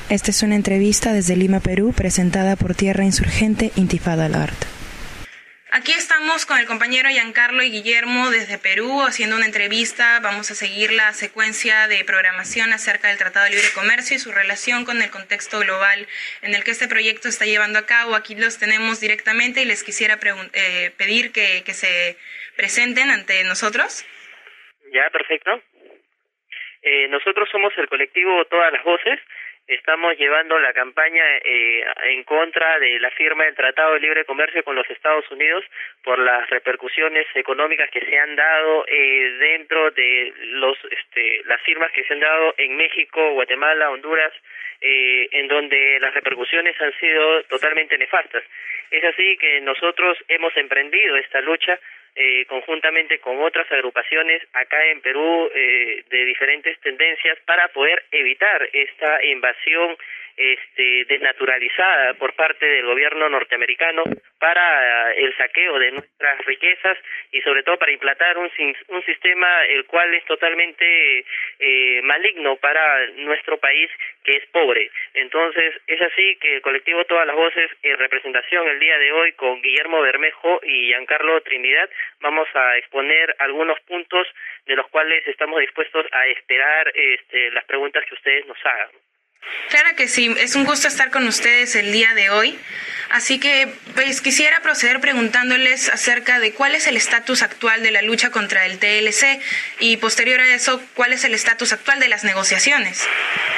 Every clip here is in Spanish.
Esta es una entrevista desde Lima, Perú, presentada por Tierra Insurgente Intifada al Arte. Aquí estamos con el compañero Giancarlo y Guillermo desde Perú haciendo una entrevista. Vamos a seguir la secuencia de programación acerca del Tratado de Libre Comercio y su relación con el contexto global en el que este proyecto se está llevando a cabo. Aquí los tenemos directamente y les quisiera pedir que se presenten ante nosotros. Ya, perfecto. Nosotros somos el colectivo Todas las Voces. Estamos llevando la campaña en contra de la firma del Tratado de Libre Comercio con los Estados Unidos por las repercusiones económicas que se han dado dentro de las firmas que se han dado en México, Guatemala, Honduras, en donde las repercusiones han sido totalmente nefastas. Es así que nosotros hemos emprendido esta lucha conjuntamente con otras agrupaciones acá en Perú de diferentes tendencias para poder evitar esta invasión desnaturalizada por parte del gobierno norteamericano para el saqueo de nuestras riquezas y sobre todo para implantar un sistema el cual es totalmente maligno para nuestro país, que es pobre. Entonces es así que el colectivo Todas las Voces, en representación el día de hoy con Guillermo Bermejo y Giancarlo Trinidad, vamos a exponer algunos puntos de los cuales estamos dispuestos a esperar las preguntas que ustedes nos hagan. Claro que sí, es un gusto estar con ustedes el día de hoy, así que pues quisiera proceder preguntándoles acerca de cuál es el estatus actual de la lucha contra el TLC y posterior a eso, cuál es el estatus actual de las negociaciones.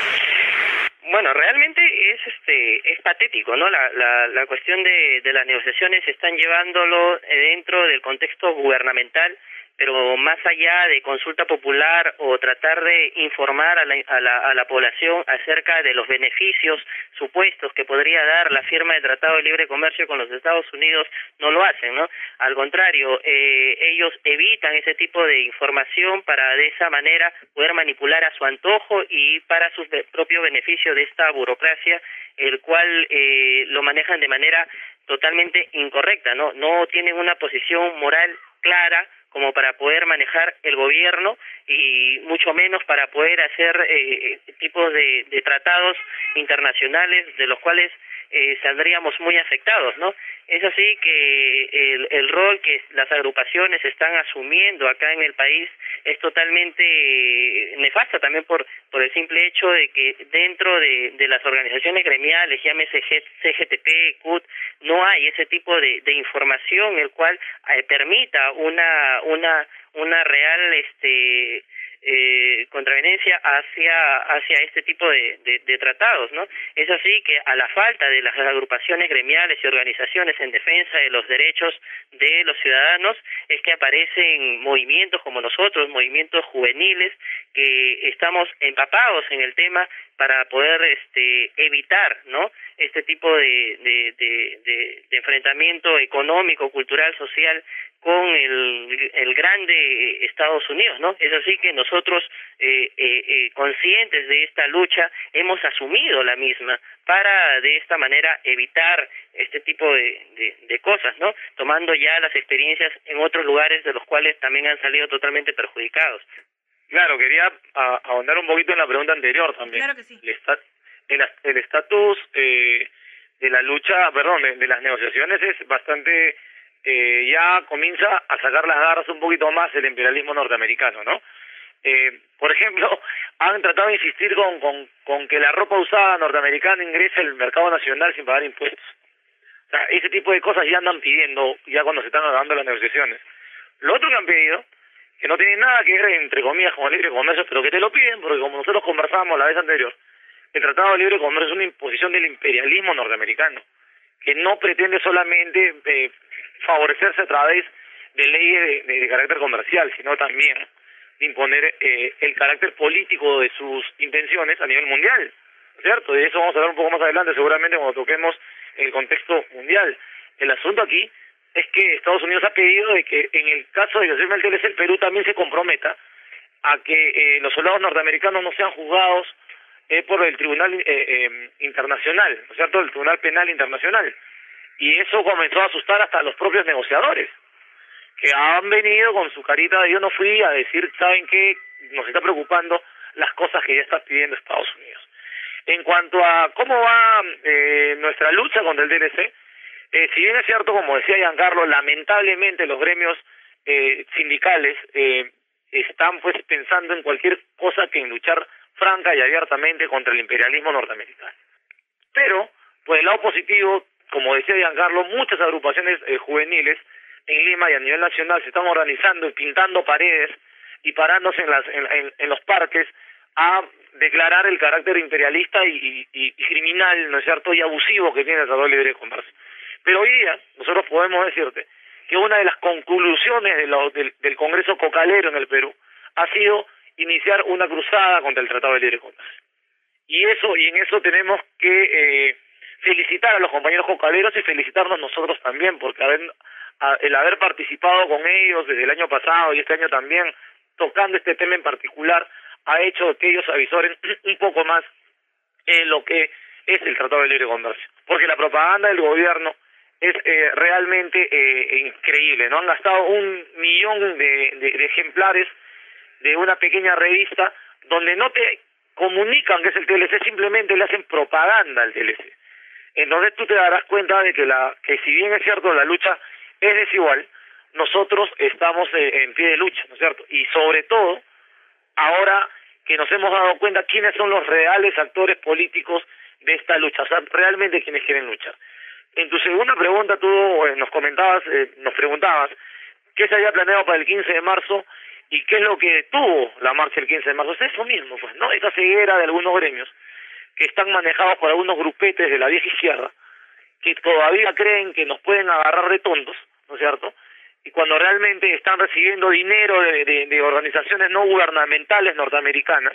Bueno, realmente es patético, ¿no? La cuestión de las negociaciones están llevándolo dentro del contexto gubernamental, pero más allá de consulta popular o tratar de informar a la población acerca de los beneficios supuestos que podría dar la firma del Tratado de Libre Comercio con los Estados Unidos, no lo hacen, ¿no? Al contrario, ellos evitan ese tipo de información para de esa manera poder manipular a su antojo y para su propio beneficio de esta burocracia, el cual lo manejan de manera totalmente incorrecta, ¿no? No tienen una posición moral clara como para poder manejar el gobierno y mucho menos para poder hacer tipos de tratados internacionales de los cuales saldríamos muy afectados, ¿no? Es así que el rol que las agrupaciones están asumiendo acá en el país es totalmente nefasta también por el simple hecho de que dentro de las organizaciones gremiales, llámese CGTP, CUT, no hay ese tipo de información el cual permita una real contraveniencia hacia este tipo de tratados, ¿no? Es así que a la falta de las agrupaciones gremiales y organizaciones en defensa de los derechos de los ciudadanos es que aparecen movimientos como nosotros, movimientos juveniles que estamos empapados en el tema para poder evitar, ¿no?, este tipo de enfrentamiento económico, cultural, social con el grande Estados Unidos, ¿no? Es así que nosotros, conscientes de esta lucha, hemos asumido la misma para de esta manera evitar este tipo de cosas, ¿no? Tomando ya las experiencias en otros lugares de los cuales también han salido totalmente perjudicados. Claro, quería ahondar un poquito en la pregunta anterior también. Claro que sí. El estatus de la lucha, de las negociaciones es bastante, ya comienza a sacar las garras un poquito más el imperialismo norteamericano, ¿no? Por ejemplo, han tratado de insistir con que la ropa usada norteamericana ingrese al mercado nacional sin pagar impuestos. O sea, ese tipo de cosas ya andan pidiendo ya cuando se están acabando las negociaciones. Lo otro que han pedido, que no tiene nada que ver, entre comillas, con el libre comercio, pero que te lo piden, porque como nosotros conversábamos la vez anterior, el Tratado de Libre Comercio es una imposición del imperialismo norteamericano, que no pretende solamente favorecerse a través de leyes de carácter comercial, sino también de imponer el carácter político de sus intenciones a nivel mundial, ¿cierto? De eso vamos a hablar un poco más adelante, seguramente cuando toquemos el contexto mundial. El asunto aquí es que Estados Unidos ha pedido de que en el caso de que se firme el TLC, el Perú también se comprometa a que los soldados norteamericanos no sean juzgados por el Tribunal Internacional, ¿no es cierto?, el Tribunal Penal Internacional. Y eso comenzó a asustar hasta a los propios negociadores, que han venido con su carita de yo no fui a decir, ¿saben qué? Nos está preocupando las cosas que ya está pidiendo Estados Unidos. En cuanto a cómo va nuestra lucha contra el TLC, si bien es cierto, como decía Giancarlo, lamentablemente los gremios sindicales están pues pensando en cualquier cosa que en luchar franca y abiertamente contra el imperialismo norteamericano. Pero, por el lado positivo, como decía Giancarlo, muchas agrupaciones juveniles en Lima y a nivel nacional se están organizando y pintando paredes y parándose en los parques a declarar el carácter imperialista y criminal, ¿no es cierto?, y abusivo que tiene el Tratado de Libre Comercio. Pero hoy día nosotros podemos decirte que una de las conclusiones del Congreso Cocalero en el Perú ha sido iniciar una cruzada contra el Tratado de Libre Comercio. Y en eso tenemos que felicitar a los compañeros cocaleros y felicitarnos nosotros también, porque el haber participado con ellos desde el año pasado y este año también, tocando este tema en particular, ha hecho que ellos avisoren un poco más lo que es el Tratado de Libre Comercio. Porque la propaganda del gobierno es realmente increíble, ¿no? Han gastado 1 millón de ejemplares de una pequeña revista donde no te comunican que es el TLC, simplemente le hacen propaganda al TLC. Entonces tú te darás cuenta de que si bien es cierto la lucha es desigual, nosotros estamos en pie de lucha, ¿no es cierto? Y sobre todo, ahora que nos hemos dado cuenta quiénes son los reales actores políticos de esta lucha, o sea, realmente quienes quieren luchar. En tu segunda pregunta tú nos preguntabas qué se había planeado para el 15 de marzo y qué es lo que tuvo la marcha el 15 de marzo. Es eso mismo, pues, ¿no? Esa ceguera de algunos gremios que están manejados por algunos grupetes de la vieja izquierda que todavía creen que nos pueden agarrar de tontos, ¿no es cierto?, y cuando realmente están recibiendo dinero de organizaciones no gubernamentales norteamericanas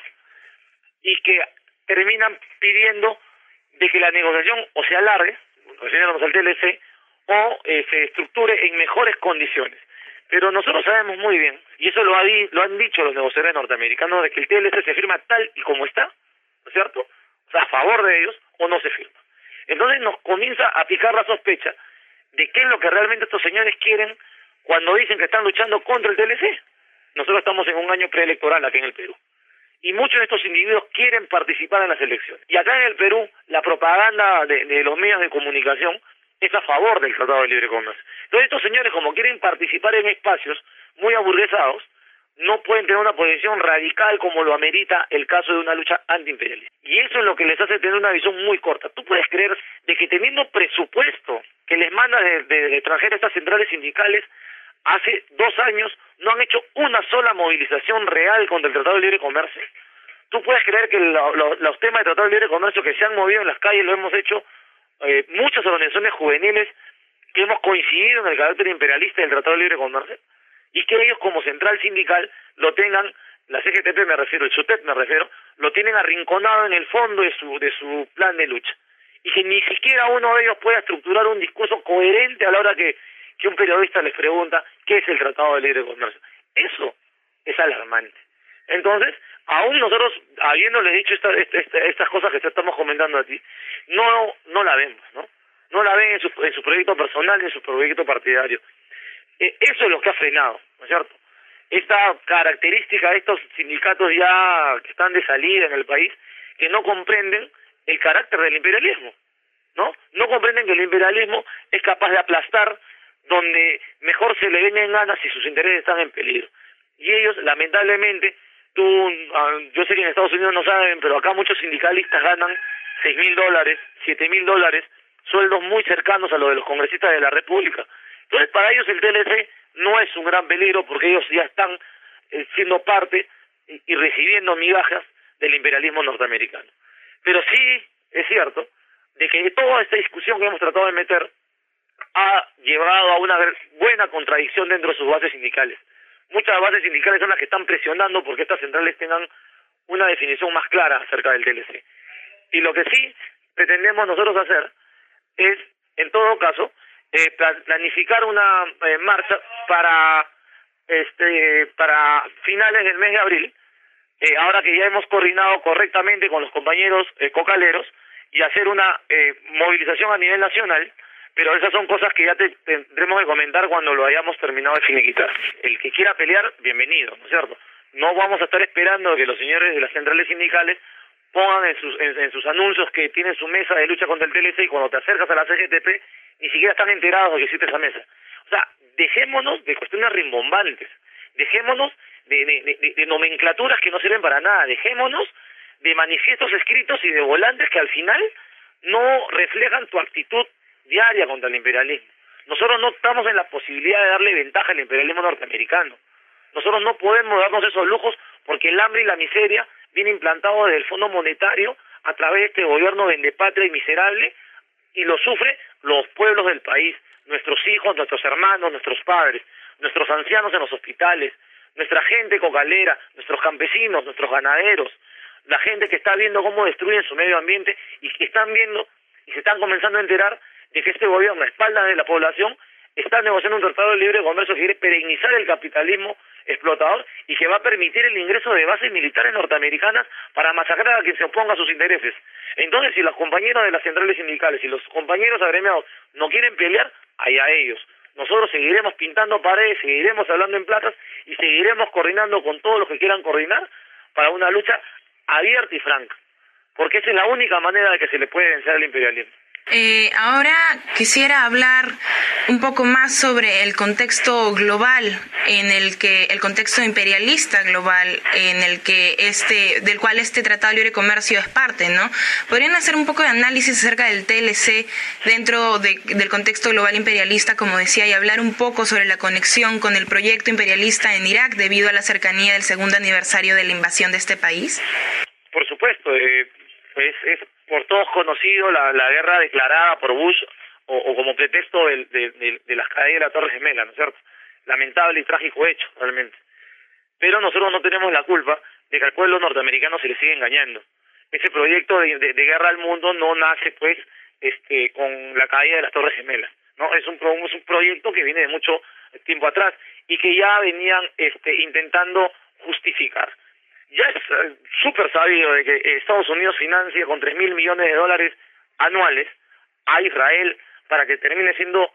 y que terminan pidiendo de que la negociación o se alargue, refiriéndonos al TLC, o se estructure en mejores condiciones. Pero nosotros sabemos muy bien, y eso lo han dicho los negociadores norteamericanos, de que el TLC se firma tal y como está, ¿no es cierto?, o sea, a favor de ellos, o no se firma. Entonces nos comienza a picar la sospecha de qué es lo que realmente estos señores quieren cuando dicen que están luchando contra el TLC. Nosotros estamos en un año preelectoral aquí en el Perú. Y muchos de estos individuos quieren participar en las elecciones. Y acá en el Perú, la propaganda de los medios de comunicación es a favor del Tratado de Libre Comercio. Entonces estos señores, como quieren participar en espacios muy aburguesados, no pueden tener una posición radical como lo amerita el caso de una lucha antiimperialista. Y eso es lo que les hace tener una visión muy corta. Tú puedes creer de que teniendo presupuesto que les manda de extranjero estas centrales sindicales, hace 2 años no han hecho una sola movilización real contra el Tratado de Libre Comercio. Tú puedes creer que los temas del Tratado de Libre Comercio que se han movido en las calles lo hemos hecho muchas organizaciones juveniles que hemos coincidido en el carácter imperialista del Tratado de Libre Comercio, y que ellos como central sindical lo tengan, la CGTP me refiero, el SUTEP me refiero, lo tienen arrinconado en el fondo de su plan de lucha, y que ni siquiera uno de ellos pueda estructurar un discurso coherente a la hora que un periodista les pregunta qué es el Tratado de Libre Comercio. Eso es alarmante. Entonces, aún nosotros, habiéndoles dicho estas cosas que te estamos comentando a ti, no la vemos, ¿no? No la ven en su proyecto personal ni en su proyecto partidario. Eso es lo que ha frenado, ¿no es cierto? Esta característica de estos sindicatos ya que están de salida en el país, que no comprenden el carácter del imperialismo, ¿no? No comprenden que el imperialismo es capaz de aplastar donde mejor se le ven en ganas si sus intereses están en peligro. Y ellos, lamentablemente, yo sé que en Estados Unidos no saben, pero acá muchos sindicalistas ganan $6,000, $7,000, sueldos muy cercanos a los de los congresistas de la República. Entonces, para ellos el TLC no es un gran peligro porque ellos ya están siendo parte y recibiendo migajas del imperialismo norteamericano. Pero sí es cierto de que toda esta discusión que hemos tratado de meter ha llevado a una buena contradicción dentro de sus bases sindicales. Muchas bases sindicales son las que están presionando porque estas centrales tengan una definición más clara acerca del TLC. Y lo que sí pretendemos nosotros hacer es, en todo caso, planificar una marcha para finales del mes de abril, ahora que ya hemos coordinado correctamente con los compañeros cocaleros, y hacer una movilización a nivel nacional, pero esas son cosas que ya tendremos que comentar cuando lo hayamos terminado de finiquitar. El que quiera pelear, bienvenido, ¿no es cierto? No vamos a estar esperando que los señores de las centrales sindicales pongan en sus anuncios que tienen su mesa de lucha contra el TLC y cuando te acercas a la CGTP ni siquiera están enterados de que existe esa mesa. O sea, dejémonos de cuestiones rimbombantes, dejémonos de nomenclaturas que no sirven para nada, dejémonos de manifiestos escritos y de volantes que al final no reflejan tu actitud diaria contra el imperialismo. Nosotros no estamos en la posibilidad de darle ventaja al imperialismo norteamericano. Nosotros no podemos darnos esos lujos porque el hambre y la miseria viene implantado desde el Fondo Monetario a través de este gobierno vendepatria y miserable, y lo sufren los pueblos del país, nuestros hijos, nuestros hermanos, nuestros padres, nuestros ancianos en los hospitales, nuestra gente cocalera, nuestros campesinos, nuestros ganaderos, la gente que está viendo cómo destruyen su medio ambiente y que están viendo y se están comenzando a enterar de que este gobierno, a espaldas de la población, está negociando un tratado de libre comercio que quiere perennizar el capitalismo explotador y que va a permitir el ingreso de bases militares norteamericanas para masacrar a quien se oponga a sus intereses. Entonces, si los compañeros de las centrales sindicales y los compañeros agremiados no quieren pelear, allá ellos. Nosotros seguiremos pintando paredes, seguiremos hablando en plazas y seguiremos coordinando con todos los que quieran coordinar para una lucha abierta y franca, porque esa es la única manera de que se le puede vencer al imperialismo. Ahora quisiera hablar un poco más sobre el contexto global, en el que el contexto imperialista global, en el que del cual este Tratado de Libre Comercio es parte, ¿no? ¿Podrían hacer un poco de análisis acerca del TLC dentro del contexto global imperialista, como decía, y hablar un poco sobre la conexión con el proyecto imperialista en Irak debido a la cercanía del segundo aniversario de la invasión de este país? Por supuesto, es por todos conocido la guerra declarada por Bush o como pretexto de las caídas de la Torre Gemela, ¿no es cierto? Lamentable y trágico hecho, realmente. Pero nosotros no tenemos la culpa de que al pueblo norteamericano se le sigue engañando. Ese proyecto de guerra al mundo no nace, pues, con la caída de las Torres Gemelas, ¿no? Es un proyecto que viene de mucho tiempo atrás y que ya venían intentando justificar. Ya es súper sabido de que Estados Unidos financia con $3,000 millones anuales a Israel para que termine siendo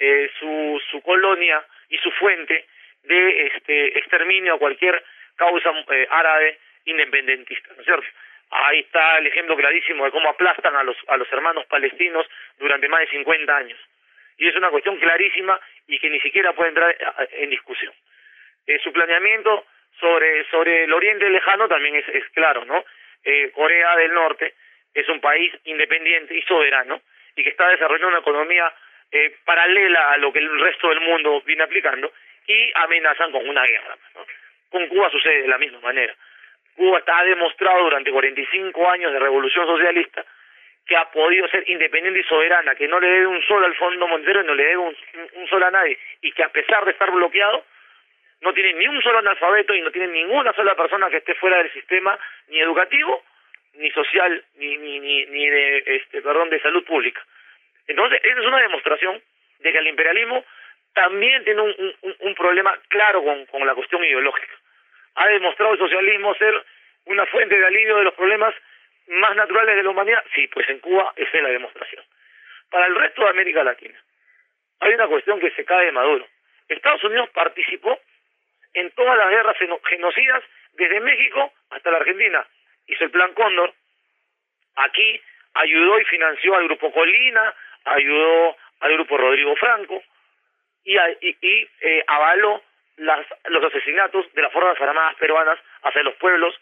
su colonia y su fuente de exterminio a cualquier causa árabe independentista, ¿no es cierto? Ahí está el ejemplo clarísimo de cómo aplastan a los hermanos palestinos durante más de 50 años. Y es una cuestión clarísima y que ni siquiera puede entrar en discusión. Su planeamiento sobre el Oriente Lejano también es claro, ¿no? Corea del Norte es un país independiente y soberano y que está desarrollando una economía paralela a lo que el resto del mundo viene aplicando y amenazan con una guerra, ¿no? Con Cuba sucede de la misma manera. Cuba ha demostrado durante 45 años de revolución socialista que ha podido ser independiente y soberana, que no le debe un sol al Fondo Monetario, no le debe un sol a nadie, y que a pesar de estar bloqueado, no tiene ni un solo analfabeto y no tiene ninguna sola persona que esté fuera del sistema ni educativo, ni social, ni de salud pública. Entonces, esa es una demostración de que el imperialismo también tiene un problema claro con la cuestión ideológica. Ha demostrado el socialismo ser una fuente de alivio de los problemas más naturales de la humanidad. Sí, pues en Cuba esa es la demostración. Para el resto de América Latina, hay una cuestión que se cae de Maduro. Estados Unidos participó en todas las guerras genocidas desde México hasta la Argentina. Hizo el Plan Cóndor. Aquí ayudó y financió al Grupo Colina, ayudó al Grupo Rodrigo Franco y avaló los asesinatos de las Fuerzas Armadas peruanas hacia los pueblos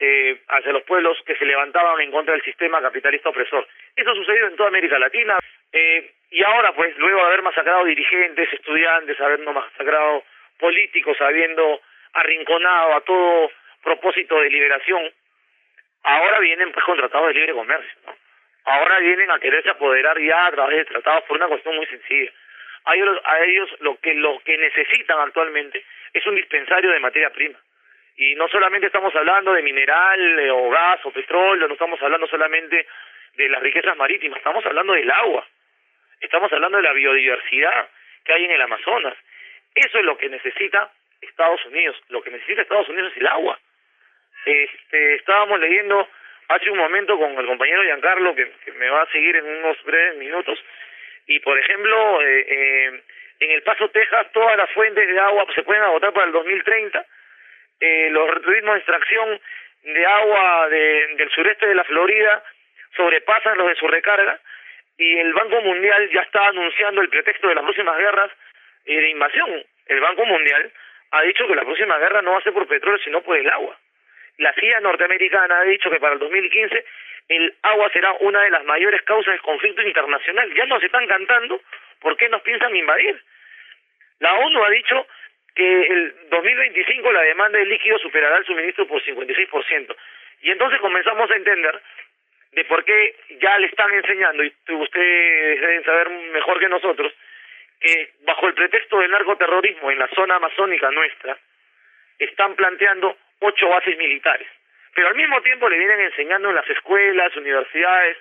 que se levantaban en contra del sistema capitalista opresor. Eso ha sucedido en toda América Latina. Y ahora, pues, luego de haber masacrado dirigentes, estudiantes, habiendo masacrado políticos, habiendo arrinconado a todo propósito de liberación, ahora vienen pues con tratados de libre comercio, ¿no? Ahora vienen a quererse apoderar ya a través de tratados por una cuestión muy sencilla. A ellos lo que necesitan actualmente es un dispensario de materia prima. Y no solamente estamos hablando de mineral o gas o petróleo, no estamos hablando solamente de las riquezas marítimas, estamos hablando del agua, estamos hablando de la biodiversidad que hay en el Amazonas. Eso es lo que necesita Estados Unidos. Lo que necesita Estados Unidos es el agua. Estábamos leyendo hace un momento con el compañero Giancarlo, que me va a seguir en unos breves minutos, y por ejemplo, en El Paso, Texas, todas las fuentes de agua se pueden agotar para el 2030. Los ritmos de extracción de agua del sureste de la Florida sobrepasan los de su recarga, y el Banco Mundial ya está anunciando el pretexto de las próximas guerras de invasión. El Banco Mundial ha dicho que la próxima guerra no va a ser por petróleo, sino por el agua. La CIA norteamericana ha dicho que para el 2015 el agua será una de las mayores causas de conflicto internacional. Ya nos están cantando por qué nos piensan invadir. La ONU ha dicho que el 2025 la demanda de líquido superará el suministro por 56%. Y entonces comenzamos a entender de por qué ya le están enseñando, y ustedes deben saber mejor que nosotros, que bajo el pretexto del narcoterrorismo en la zona amazónica nuestra, están planteando 8 bases militares. Pero al mismo tiempo le vienen enseñando en las escuelas, universidades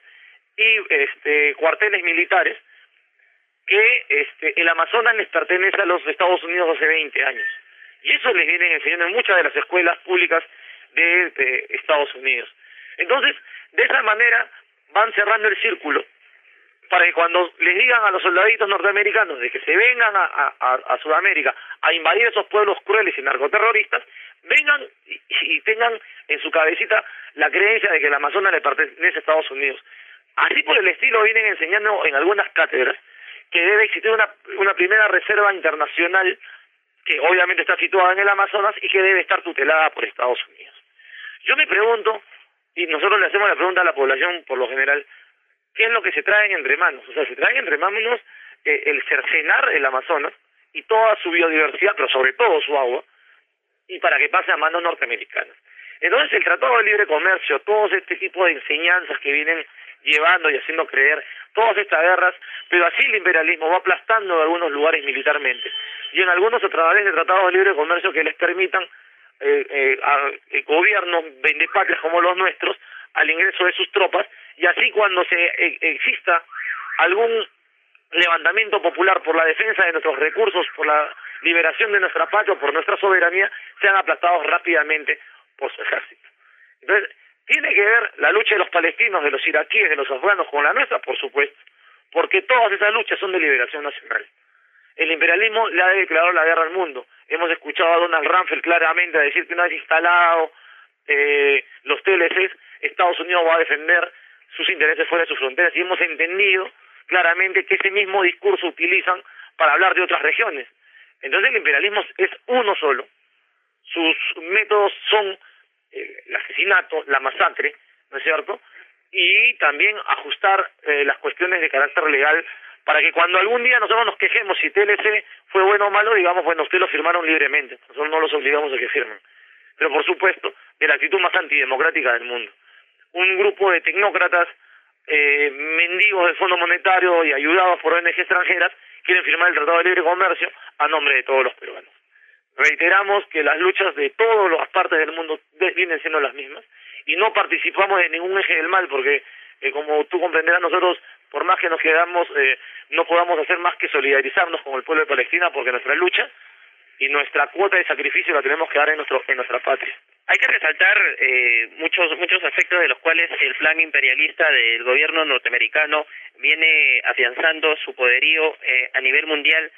y cuarteles militares que el Amazonas les pertenece a los Estados Unidos hace 20 años. Y eso les vienen enseñando en muchas de las escuelas públicas de Estados Unidos. Entonces, de esa manera van cerrando el círculo para que cuando les digan a los soldaditos norteamericanos de que se vengan a Sudamérica a invadir esos pueblos crueles y narcoterroristas, vengan y tengan en su cabecita la creencia de que el Amazonas le pertenece a Estados Unidos. Así por el estilo vienen enseñando en algunas cátedras que debe existir una primera reserva internacional que obviamente está situada en el Amazonas y que debe estar tutelada por Estados Unidos. Yo me pregunto, y nosotros le hacemos la pregunta a la población por lo general, ¿qué es lo que se traen entre manos? O sea, se traen entre manos el cercenar el Amazonas y toda su biodiversidad, pero sobre todo su agua, y para que pase a manos norteamericanas. Entonces el Tratado de Libre Comercio, todos este tipo de enseñanzas que vienen llevando y haciendo creer, todas estas guerras, pero así el imperialismo va aplastando en algunos lugares militarmente, y en algunos a través de tratados de libre comercio que les permitan a gobiernos vendepatrias como los nuestros al ingreso de sus tropas, y así cuando exista algún levantamiento popular por la defensa de nuestros recursos, por la liberación de nuestra patria, por nuestra soberanía, sean aplastados rápidamente por su ejército. Entonces, ¿tiene que ver la lucha de los palestinos, de los iraquíes, de los afganos con la nuestra? Por supuesto, porque todas esas luchas son de liberación nacional. El imperialismo le ha declarado la guerra al mundo. Hemos escuchado a Donald Rumsfeld claramente a decir que una vez instalado los TLCs, Estados Unidos va a defender sus intereses fuera de sus fronteras, y hemos entendido claramente que ese mismo discurso utilizan para hablar de otras regiones. Entonces el imperialismo es uno solo. Sus métodos son el asesinato, la masacre, ¿no es cierto? Y también ajustar las cuestiones de carácter legal para que cuando algún día nosotros nos quejemos si TLC fue bueno o malo, digamos, bueno, ustedes lo firmaron libremente, nosotros no los obligamos a que firmen. Pero por supuesto, de la actitud más antidemocrática del mundo. Un grupo de tecnócratas, mendigos del Fondo Monetario y ayudados por ONG extranjeras, quieren firmar el Tratado de Libre Comercio a nombre de todos los peruanos. Reiteramos que las luchas de todas las partes del mundo vienen siendo las mismas y no participamos de ningún eje del mal porque, como tú comprenderás, nosotros, por más que nos quedamos, no podamos hacer más que solidarizarnos con el pueblo de Palestina porque nuestra lucha y nuestra cuota de sacrificio la tenemos que dar en nuestra patria. Hay que resaltar muchos aspectos de los cuales el plan imperialista del gobierno norteamericano viene afianzando su poderío a nivel mundial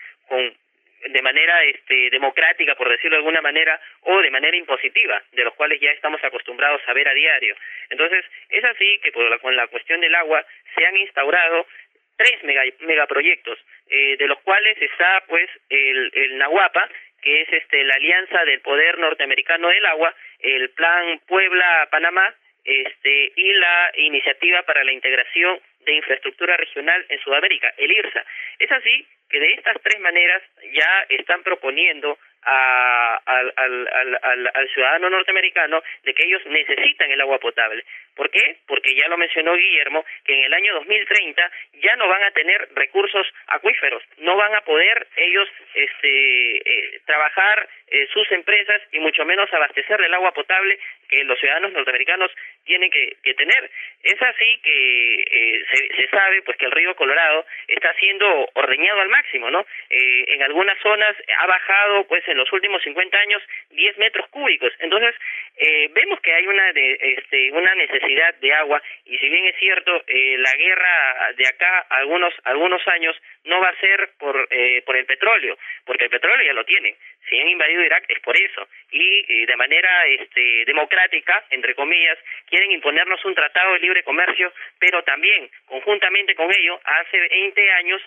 de manera democrática, por decirlo de alguna manera, o de manera impositiva, de los cuales ya estamos acostumbrados a ver a diario. Entonces, es así que con la cuestión del agua se han instaurado 3 megaproyectos, de los cuales está pues el Nahuapa, que es la alianza del poder norteamericano del agua, el plan Puebla-Panamá, y la iniciativa para la integración de infraestructura regional en Sudamérica, el IRSA. Es así que de estas 3 maneras ya están proponiendo al ciudadano norteamericano de que ellos necesitan el agua potable. ¿Por qué? Porque ya lo mencionó Guillermo, que en el año 2030 ya no van a tener recursos acuíferos, no van a poder ellos trabajar sus empresas y mucho menos abastecer del agua potable que los ciudadanos norteamericanos tienen que tener. Es así que se sabe pues que el río Colorado está siendo ordeñado al máximo, ¿no? En algunas zonas ha bajado pues en los últimos 50 años 10 metros cúbicos. Entonces, vemos que hay una necesidad de agua, y si bien es cierto, la guerra de acá algunos años no va a ser por el petróleo, porque el petróleo ya lo tienen. Si han invadido Irak es por eso, y de manera democrática, entre comillas, quieren imponernos un tratado de libre comercio, pero también conjuntamente con ello, hace 20 años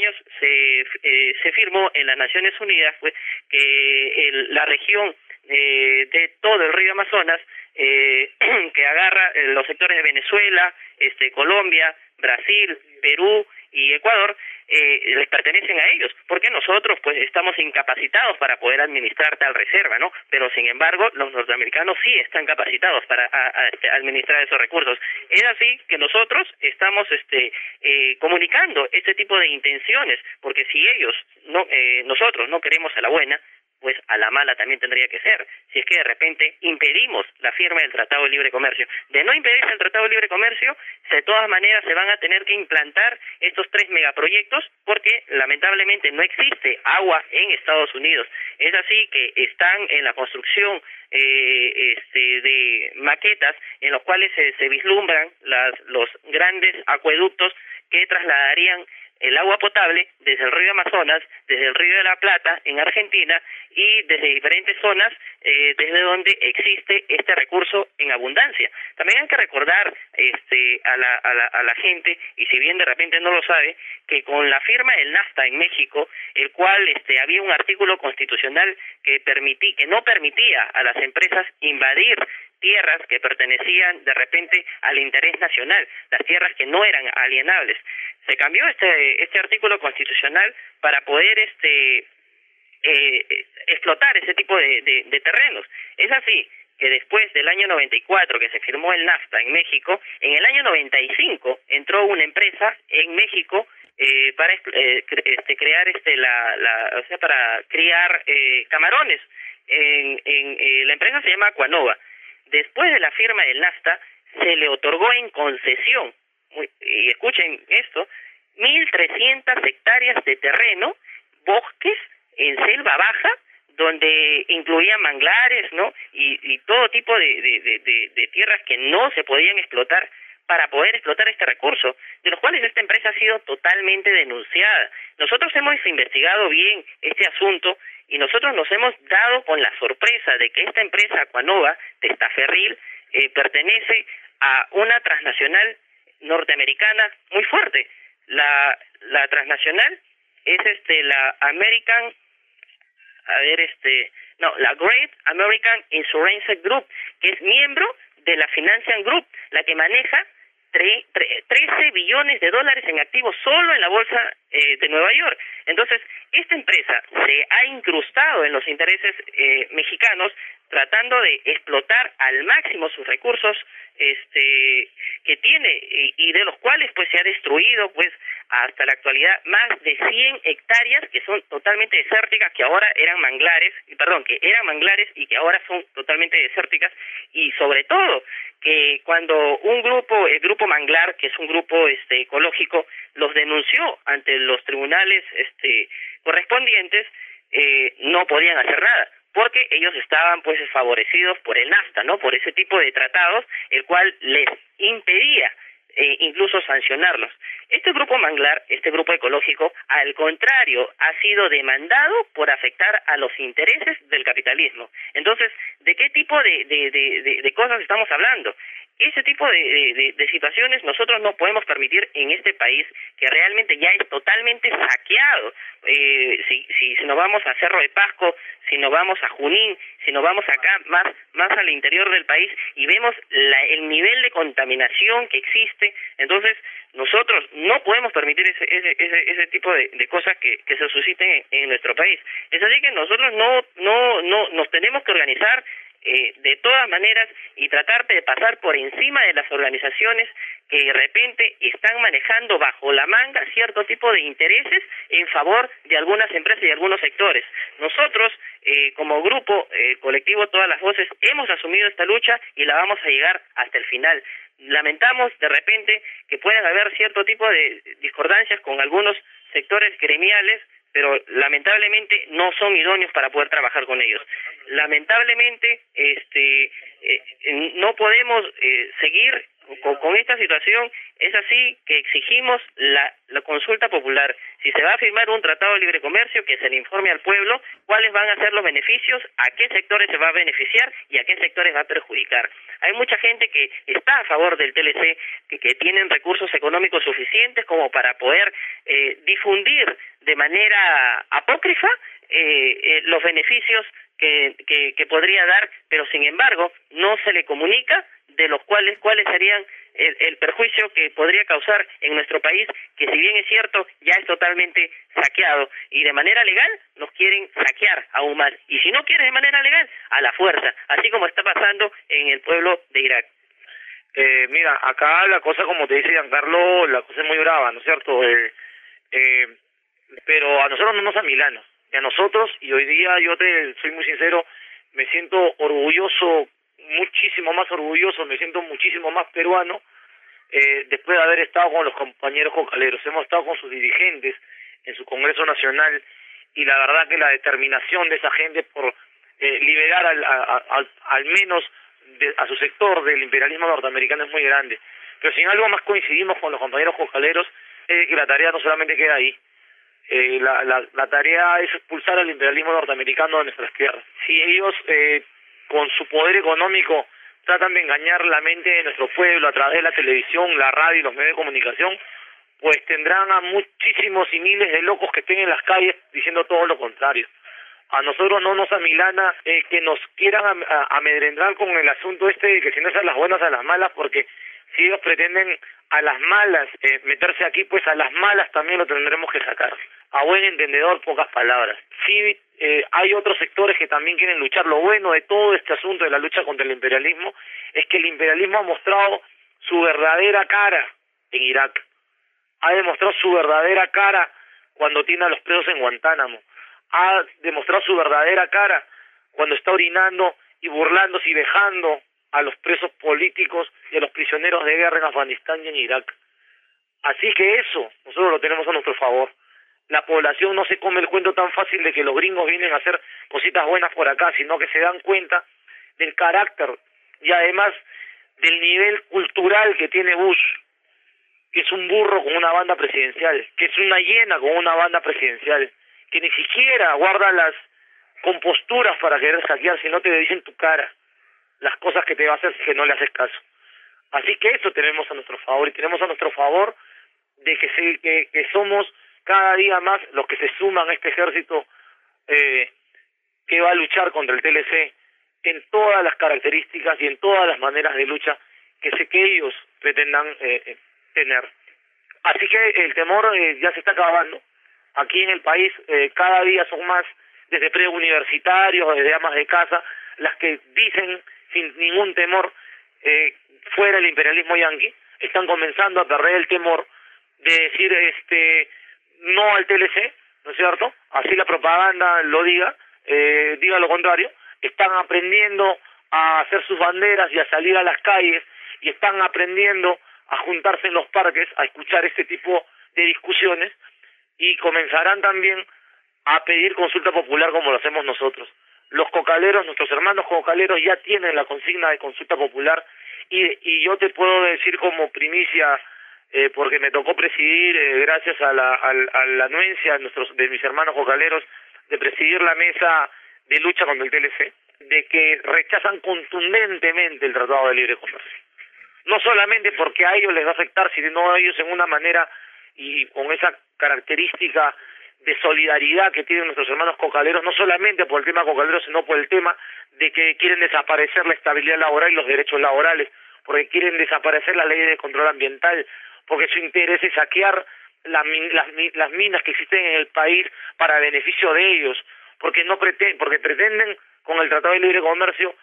se firmó en las Naciones Unidas, pues, que la región de todo el río Amazonas, que agarra los sectores de Venezuela, Colombia, Brasil, Perú y Ecuador, les pertenecen a ellos, porque nosotros pues estamos incapacitados para poder administrar tal reserva, ¿no? Pero sin embargo los norteamericanos sí están capacitados para administrar esos recursos. Es así que nosotros estamos comunicando este tipo de intenciones, porque si nosotros no queremos a la buena, pues a la mala también tendría que ser. Si es que de repente impedimos la firma del Tratado de Libre Comercio. De no impedirse el Tratado de Libre Comercio, de todas maneras se van a tener que implantar estos 3 megaproyectos, porque lamentablemente no existe agua en Estados Unidos. Es así que están en la construcción de maquetas en los cuales se vislumbran los grandes acueductos que trasladarían el agua potable desde el río Amazonas, desde el río de la Plata en Argentina, y desde diferentes zonas desde donde existe este recurso en abundancia. También hay que recordar a la gente, y si bien de repente no lo sabe, que con la firma del NAFTA en México, el cual había un artículo constitucional que no permitía a las empresas invadir tierras que pertenecían de repente al interés nacional, las tierras que no eran alienables. Se cambió este artículo constitucional para poder explotar ese tipo de terrenos. Es así que después del año 94 que se firmó el NAFTA en México, en el año 95 entró una empresa en México para crear para criar camarones. La empresa se llama Aquanova. Después de la firma del NAFTA, se le otorgó en concesión, y escuchen esto, 1.300 hectáreas de terreno, bosques en selva baja, donde incluían manglares, ¿no? Y todo tipo de tierras que no se podían explotar para poder explotar este recurso, de los cuales esta empresa ha sido totalmente denunciada. Nosotros hemos investigado bien este asunto, y nosotros nos hemos dado con la sorpresa de que esta empresa Aquanova, Testaferril, pertenece a una transnacional norteamericana muy fuerte. La transnacional es la la Great American Insurance Group, que es miembro de la Financial Group, la que maneja 13 billones de dólares en activos solo en la bolsa de Nueva York. Entonces, esta empresa se ha incrustado en los intereses mexicanos, tratando de explotar al máximo sus recursos que tiene, y de los cuales pues se ha destruido pues hasta la actualidad más de 100 hectáreas que son totalmente desérticas, que eran manglares y que ahora son totalmente desérticas. Y sobre todo que cuando el grupo Manglar, que es un grupo ecológico, los denunció ante los tribunales correspondientes, no podían hacer nada, porque ellos estaban pues favorecidos por el NAFTA, ¿no? Por ese tipo de tratados, el cual les impedía incluso sancionarlos. Este grupo Manglar, este grupo ecológico, al contrario, ha sido demandado por afectar a los intereses del capitalismo. Entonces, ¿de qué tipo de cosas estamos hablando? Ese tipo de situaciones nosotros no podemos permitir en este país, que realmente ya es totalmente saqueado. Si nos vamos a Cerro de Pasco, si nos vamos a Junín, si nos vamos acá más al interior del país y vemos el nivel de contaminación que existe, entonces nosotros no podemos permitir ese tipo de cosas que se susciten en nuestro país. Es así que nosotros no nos tenemos que organizar de todas maneras y tratar de pasar por encima de las organizaciones que de repente están manejando bajo la manga cierto tipo de intereses en favor de algunas empresas y algunos sectores. Nosotros, como grupo colectivo Todas las Voces, hemos asumido esta lucha y la vamos a llegar hasta el final. Lamentamos de repente que puedan haber cierto tipo de discordancias con algunos sectores gremiales, pero lamentablemente no son idóneos para poder trabajar con ellos. Lamentablemente, no podemos seguir con esta situación. Es así que exigimos la consulta popular. Si se va a firmar un tratado de libre comercio, que se le informe al pueblo cuáles van a ser los beneficios, a qué sectores se va a beneficiar y a qué sectores va a perjudicar. Hay mucha gente que está a favor del TLC, que tienen recursos económicos suficientes como para poder difundir de manera apócrifa los beneficios que podría dar, pero sin embargo no se le comunica de los cuáles serían el perjuicio que podría causar en nuestro país, que si bien es cierto, ya es totalmente saqueado, y de manera legal nos quieren saquear aún más, y si no quieres de manera legal, a la fuerza, así como está pasando en el pueblo de Irak. Mira, acá la cosa, como te dice Giancarlo, la cosa es muy brava, ¿no es cierto? Pero a nosotros no nos amilana, y a nosotros, y hoy día yo te soy muy sincero, me siento orgulloso, muchísimo más orgulloso, me siento muchísimo más peruano después de haber estado con los compañeros cocaleros. Hemos estado con sus dirigentes en su Congreso Nacional, y la verdad que la determinación de esa gente por liberar al menos a su sector del imperialismo norteamericano es muy grande. Pero si en algo más coincidimos con los compañeros cocaleros, es que la tarea no solamente queda ahí. La tarea es expulsar al imperialismo norteamericano de nuestras tierras. Si ellos con su poder económico tratan de engañar la mente de nuestro pueblo a través de la televisión, la radio y los medios de comunicación, pues tendrán a muchísimos y miles de locos que estén en las calles diciendo todo lo contrario. A nosotros no nos amilana que nos quieran amedrentar con el asunto de que si no es a las buenas, a las malas, porque si ellos pretenden a las malas meterse aquí, pues a las malas también lo tendremos que sacar. A buen entendedor, pocas palabras. Sí, hay otros sectores que también quieren luchar. Lo bueno de todo este asunto de la lucha contra el imperialismo es que el imperialismo ha mostrado su verdadera cara en Irak. Ha demostrado su verdadera cara cuando tiene a los presos en Guantánamo. Ha demostrado su verdadera cara cuando está orinando y burlándose y vejando a los presos políticos y a los prisioneros de guerra en Afganistán y en Irak. Así que eso nosotros lo tenemos a nuestro favor. La población no se come el cuento tan fácil de que los gringos vienen a hacer cositas buenas por acá, sino que se dan cuenta del carácter y además del nivel cultural que tiene Bush, que es un burro con una banda presidencial, que es una hiena con una banda presidencial, que ni siquiera guarda las composturas para querer saquear, si no te dicen tu cara las cosas que te va a hacer si no le haces caso. Así que eso tenemos a nuestro favor, y tenemos a nuestro favor de que somos cada día más los que se suman a este ejército que va a luchar contra el TLC en todas las características y en todas las maneras de lucha que sé que ellos pretendan tener. Así que el temor ya se está acabando. Aquí en el país cada día son más, desde preuniversitarios, desde amas de casa, las que dicen sin ningún temor fuera el imperialismo yanqui. Están comenzando a perder el temor de decir no al TLC, ¿no es cierto? Así la propaganda lo diga lo contrario. Están aprendiendo a hacer sus banderas y a salir a las calles, y están aprendiendo a juntarse en los parques, a escuchar este tipo de discusiones, y comenzarán también a pedir consulta popular como lo hacemos nosotros. Los cocaleros, nuestros hermanos cocaleros, ya tienen la consigna de consulta popular, y yo te puedo decir como primicia, porque me tocó presidir, gracias a la anuencia de mis hermanos cocaleros, de presidir la mesa de lucha contra el TLC, de que rechazan contundentemente el Tratado de Libre Comercio. No solamente porque a ellos les va a afectar, sino a ellos en una manera y con esa característica de solidaridad que tienen nuestros hermanos cocaleros, no solamente por el tema cocalero, sino por el tema de que quieren desaparecer la estabilidad laboral y los derechos laborales, porque quieren desaparecer la ley de control ambiental, porque su interés es saquear las minas que existen en el país para beneficio de ellos, porque pretenden con el Tratado de Libre Comercio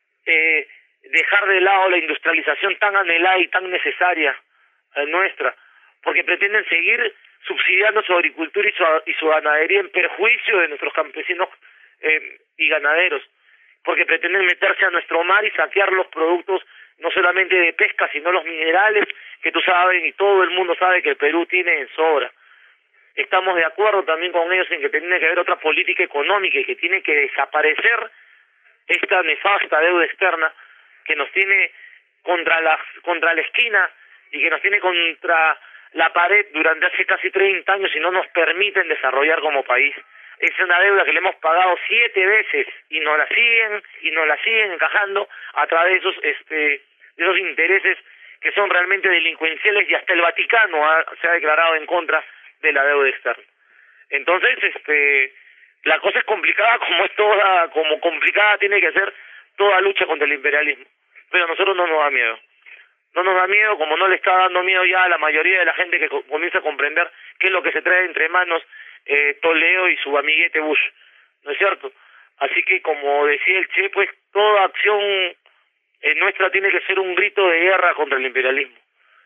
dejar de lado la industrialización tan anhelada y tan necesaria nuestra, porque pretenden seguir subsidiando su agricultura y su ganadería en perjuicio de nuestros campesinos y ganaderos, porque pretenden meterse a nuestro mar y saquear los productos no solamente de pesca, sino los minerales que tú sabes y todo el mundo sabe que el Perú tiene en sobra. Estamos de acuerdo también con ellos en que tiene que haber otra política económica y que tiene que desaparecer esta nefasta deuda externa que nos tiene contra la esquina y que nos tiene contra la pared durante hace casi 30 años y no nos permiten desarrollar como país. Es una deuda que le hemos pagado 7 veces y nos la siguen encajando a través de esos intereses que son realmente delincuenciales, y hasta el Vaticano se ha declarado en contra de la deuda externa. Entonces, la cosa es complicada, como complicada tiene que ser toda lucha contra el imperialismo. Pero a nosotros no nos da miedo. No nos da miedo, como no le está dando miedo ya a la mayoría de la gente que comienza a comprender qué es lo que se trae entre manos Toledo y su amiguete Bush, ¿no es cierto? Así que, como decía el Che, pues toda acción nuestra tiene que ser un grito de guerra contra el imperialismo.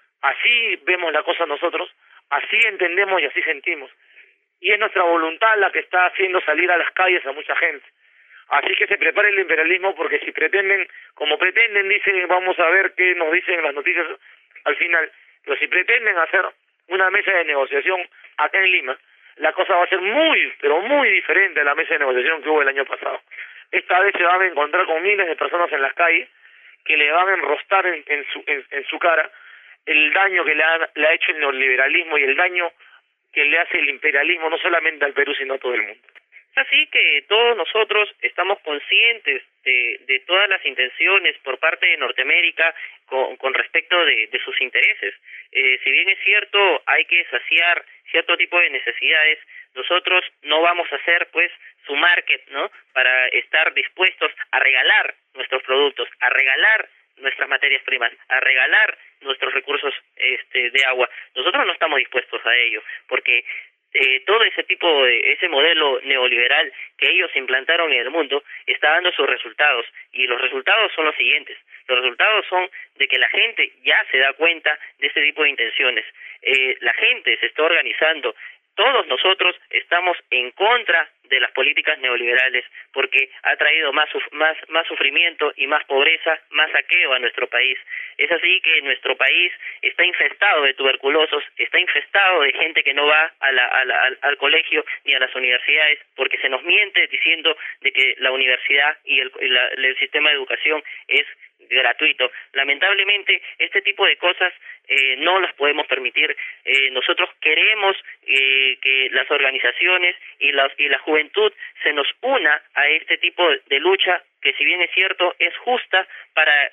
Así vemos la cosa nosotros, así entendemos y así sentimos. Y es nuestra voluntad la que está haciendo salir a las calles a mucha gente. Así que se prepare el imperialismo, porque si pretenden, dicen, vamos a ver qué nos dicen las noticias al final, pero si pretenden hacer una mesa de negociación acá en Lima, la cosa va a ser muy, pero muy diferente a la mesa de negociación que hubo el año pasado. Esta vez se van a encontrar con miles de personas en las calles que le van a enrostar en su cara el daño que le ha hecho el neoliberalismo y el daño que le hace el imperialismo, no solamente al Perú, sino a todo el mundo. Así que todos nosotros estamos conscientes de todas las intenciones por parte de Norteamérica con respecto de sus intereses. Si bien es cierto, hay que saciar cierto tipo de necesidades, nosotros no vamos a hacer pues su market, ¿no?, para estar dispuestos a regalar nuestros productos, a regalar nuestras materias primas, a regalar nuestros recursos de agua. Nosotros no estamos dispuestos a ello, porque todo ese modelo neoliberal que ellos implantaron en el mundo está dando sus resultados, y los resultados son los siguientes. Los resultados son de que la gente ya se da cuenta de este tipo de intenciones. La gente se está organizando. Todos nosotros estamos en contra de las políticas neoliberales porque ha traído más sufrimiento y más pobreza, más saqueo a nuestro país. Es así que nuestro país está infestado de tuberculosos, está infestado de gente que no va al colegio ni a las universidades, porque se nos miente diciendo de que la universidad y el sistema de educación es gratuito. Lamentablemente, este tipo de cosas no las podemos permitir. Nosotros queremos que las organizaciones y la juventud se nos una a este tipo de lucha, que si bien es cierto es justa para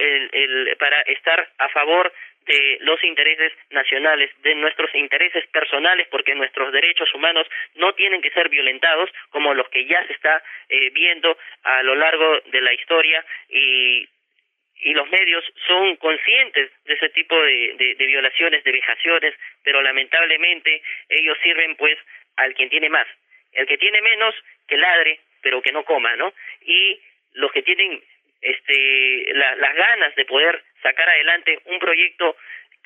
estar a favor de los intereses nacionales, de nuestros intereses personales, porque nuestros derechos humanos no tienen que ser violentados como los que ya se está viendo a lo largo de la historia, y los medios son conscientes de ese tipo de violaciones, de vejaciones, pero lamentablemente ellos sirven pues al quien tiene más. El que tiene menos, que ladre, pero que no coma, ¿no? Y los que tienen las ganas de poder sacar adelante un proyecto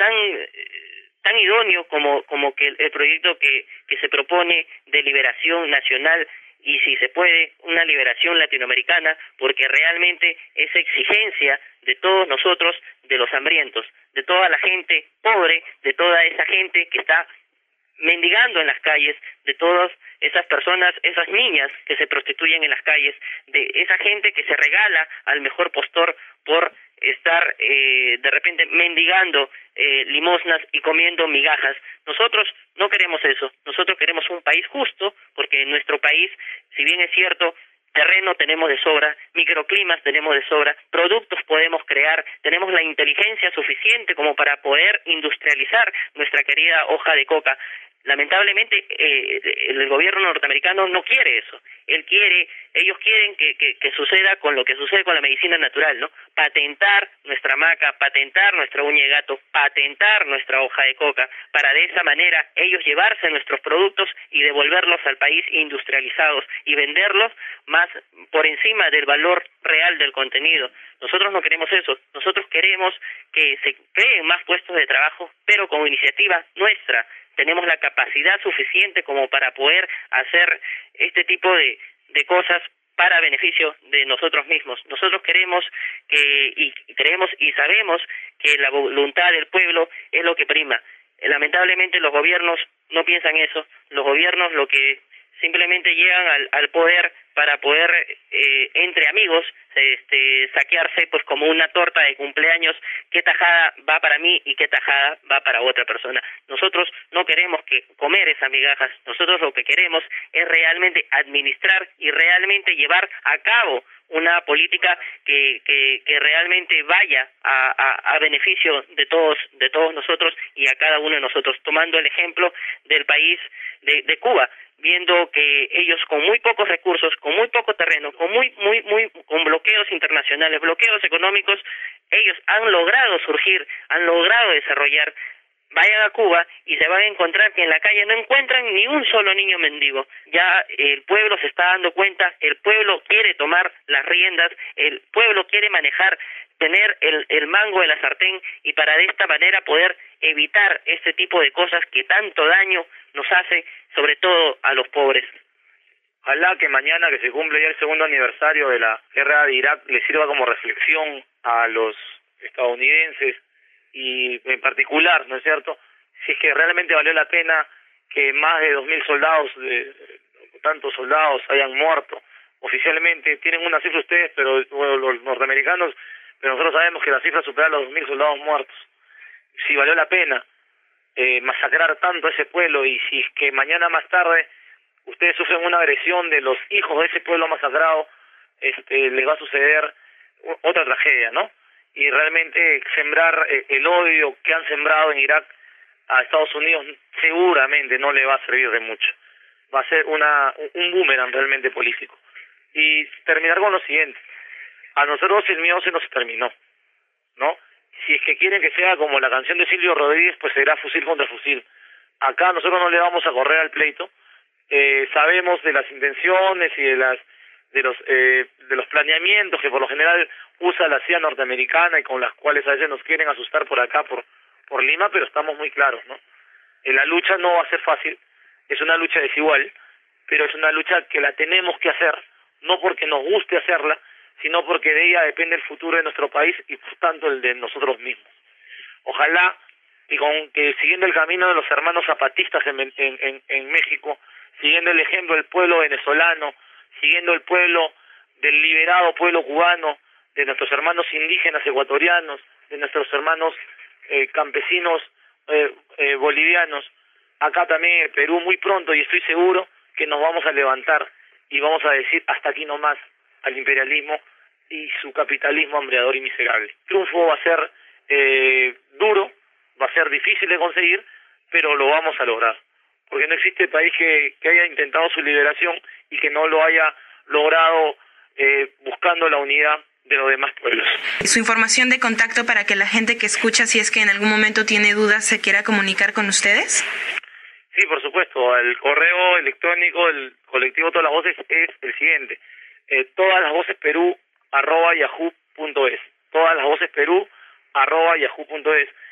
tan idóneo como que el proyecto que se propone de liberación nacional, y si se puede, una liberación latinoamericana, porque realmente es exigencia de todos nosotros, de los hambrientos, de toda la gente pobre, de toda esa gente que está mendigando en las calles, de todas esas personas, esas niñas que se prostituyen en las calles, de esa gente que se regala al mejor postor por estar de repente mendigando limosnas y comiendo migajas. Nosotros no queremos eso. Nosotros queremos un país justo, porque en nuestro país, si bien es cierto, terreno tenemos de sobra, microclimas tenemos de sobra, productos podemos crear, tenemos la inteligencia suficiente como para poder industrializar nuestra querida hoja de coca. Lamentablemente el gobierno norteamericano no quiere eso. Ellos quieren que suceda con lo que sucede con la medicina natural, ¿no? Patentar nuestra maca, patentar nuestra uña de gato, patentar nuestra hoja de coca, para de esa manera ellos llevarse nuestros productos y devolverlos al país industrializados y venderlos más por encima del valor real del contenido. Nosotros no queremos eso. Nosotros queremos que se creen más puestos de trabajo, pero con iniciativa nuestra. Tenemos la capacidad suficiente como para poder hacer este tipo de cosas para beneficio de nosotros mismos. Nosotros creemos y sabemos que la voluntad del pueblo es lo que prima. Lamentablemente los gobiernos no piensan eso. Los gobiernos lo que simplemente llegan al poder para poder entre amigos saquearse pues como una torta de cumpleaños, qué tajada va para mí y qué tajada va para otra persona. Nosotros no queremos comer esas migajas, nosotros lo que queremos es realmente administrar y realmente llevar a cabo una política que realmente vaya a beneficio de todos nosotros y a cada uno de nosotros, tomando el ejemplo del país de Cuba, viendo que ellos con muy pocos recursos, con muy poco terreno, con bloqueos internacionales, bloqueos económicos, ellos han logrado surgir, han logrado desarrollar. Vayan a Cuba y se van a encontrar que en la calle no encuentran ni un solo niño mendigo. Ya el pueblo se está dando cuenta, el pueblo quiere tomar las riendas, el pueblo quiere manejar, tener el mango de la sartén y para de esta manera poder evitar este tipo de cosas que tanto daño nos hace, sobre todo a los pobres. Ojalá que mañana, que se cumple ya el segundo aniversario de la guerra de Irak, le sirva como reflexión a los estadounidenses y en particular, ¿no es cierto?, si es que realmente valió la pena que más de 2.000 soldados, tantos soldados hayan muerto. Oficialmente tienen una cifra ustedes, pero los norteamericanos, pero nosotros sabemos que la cifra supera los 2.000 soldados muertos. Si valió la pena masacrar tanto a ese pueblo, y si es que mañana más tarde ustedes sufren una agresión de los hijos de ese pueblo masacrado, les va a suceder otra tragedia, ¿no? Y realmente sembrar el odio que han sembrado en Irak a Estados Unidos seguramente no le va a servir de mucho. Va a ser un boomerang realmente político. Y terminar con lo siguiente: a nosotros el miedo se nos terminó, ¿no? Si es que quieren que sea como la canción de Silvio Rodríguez, pues será fusil contra fusil. Acá nosotros no le vamos a correr al pleito. Sabemos de las intenciones y de los planeamientos que por lo general usa la CIA norteamericana y con las cuales a veces nos quieren asustar por acá, por Lima, pero estamos muy claros, ¿no? La lucha no va a ser fácil, es una lucha desigual, pero es una lucha que la tenemos que hacer, no porque nos guste hacerla, sino porque de ella depende el futuro de nuestro país y por tanto el de nosotros mismos. Ojalá que siguiendo el camino de los hermanos zapatistas en México, siguiendo el ejemplo del pueblo venezolano, siguiendo el pueblo del liberado pueblo cubano, de nuestros hermanos indígenas ecuatorianos, de nuestros hermanos campesinos bolivianos, acá también en el Perú muy pronto, y estoy seguro que nos vamos a levantar y vamos a decir hasta aquí nomás al imperialismo y su capitalismo hambreador y miserable. El triunfo va a ser duro, va a ser difícil de conseguir, pero lo vamos a lograr, porque no existe país que haya intentado su liberación y que no lo haya logrado buscando la unidad de los demás pueblos. Su información de contacto para que la gente que escucha, si es que en algún momento tiene dudas, se quiera comunicar con ustedes. Sí, por supuesto. El correo electrónico del colectivo Todas las Voces es el siguiente: todalasvocesperú@yahoo.es. todalasvocesperú@yahoo.es.